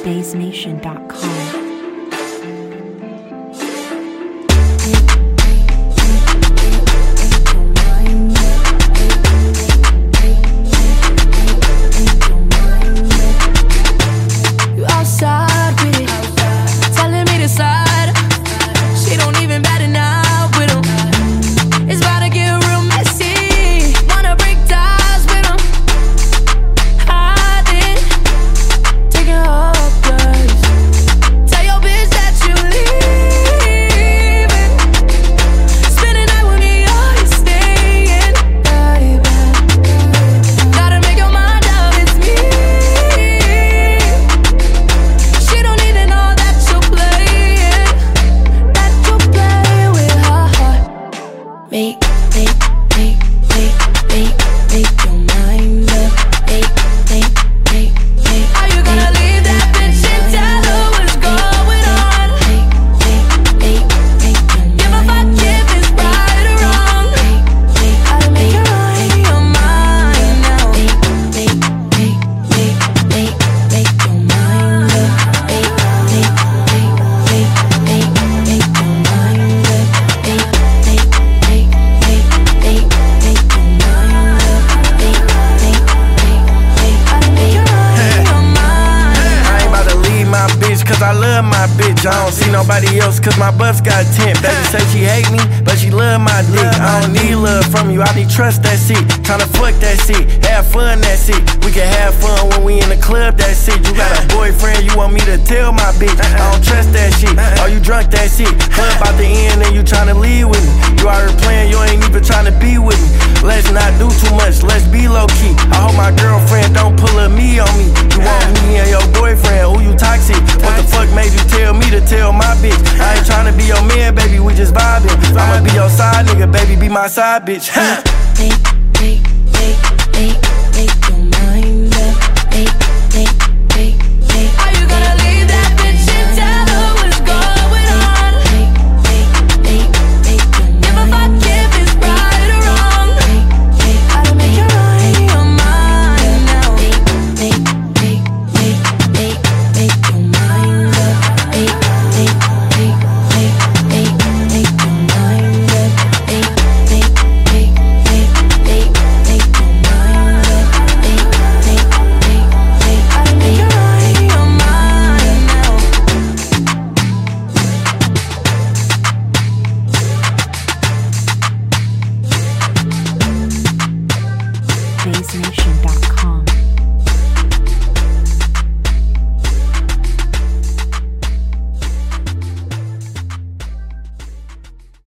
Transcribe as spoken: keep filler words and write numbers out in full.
Bass Nation dot com. Make, make, make, make, make, make your mind up. Make, make, make, make. Are you gonna leave that bitch and tell her what's going on? Make, make, make, make your mind up. Give a fuck if it's right or wrong. Make, make, gotta make her on your mind now. Make, make, make, make, make, make your mind up. Make, make, make, make, make, make your mind up. Make, make, make. Cause I love my bitch, I don't see nobody else cause my butt's got tint. Baby say she hate me, but she love my dick. I don't need love from you, I need trust, that's it. Tryna fuck that shit, have fun, that's it. We can have fun when we in the club, that's it. You got a boyfriend, you want me to tell my bitch I don't trust that shit, oh you drunk that shit. Club about to end and you tryna leave with me. You out here playing, you ain't even tryna be with me. Let's not do too much, let's be low key. I hope my girlfriend don't pull a me on me. You want me and your boyfriend, ooh you toxic. What the fuck made you tell me to tell my bitch? I ain't tryna be your man, baby, we just vibing. I'ma be your side nigga, baby, be my side bitch. Make, make, make, make, make your mind up. Make, make, make, make. Are you gonna leave that bitch and tell her what's going on? Make, make, make, make your mind up. Give a fuck if it's right or wrong. Make, make, gotta make her on your mind now. Make, make, make, make, make, make your mind up. Make, make, make, make, make, make your mind up. Make, make, make, make, make, make your mind up. Make, make, make, make, gotta make her on your mind now. Bass Nation dot com.